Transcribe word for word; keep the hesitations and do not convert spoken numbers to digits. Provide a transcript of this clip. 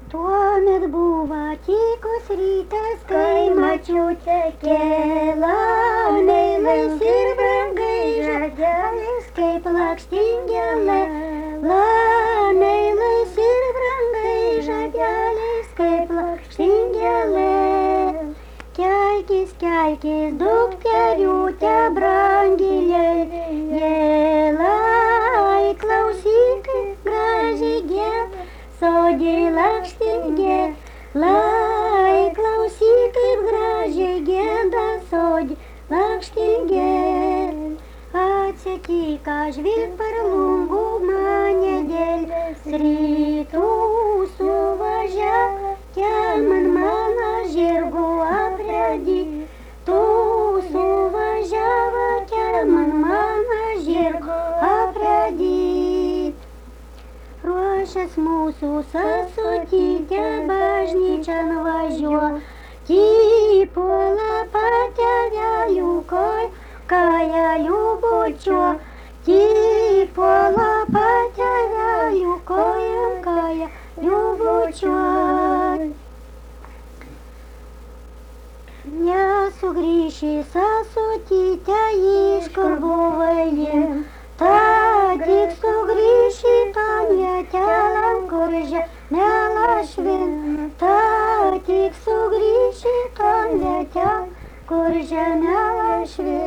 Tuomet buvo tykus rytas, kai močiutė kėlė meilais ir brangiais žodeliais, kaip lakštingėlė. Meilais ir brangiais žodeliais, kaip lakštingėlė. Kelkis, kelkis, dukteriūte brangiliai, jėlai, klausyk, gražiai gieda, sodžiai lakštingėlai, klausyk, kaip gražiai gieda, sodžiai lakštingėlai. Atsakyk, aš žvilgt per lungų mane dėl rytų suvažiavo, man mano žirgų aprėdi, tu suvažiavo, man mano žirgų aprėdi. Ruošęs mūsų sasutytė bažnyčian važiuo, typuola patėvelių koj, kajalių bučio, typuola patėvelių kojam, kajalių bučio. Nesugrįši sasutytė, iš kur buvai, ta tik sugrįši tą vietelę, kur žemė lašvin, ta tik sugrįši tą vietelę, kur žemė lašvin.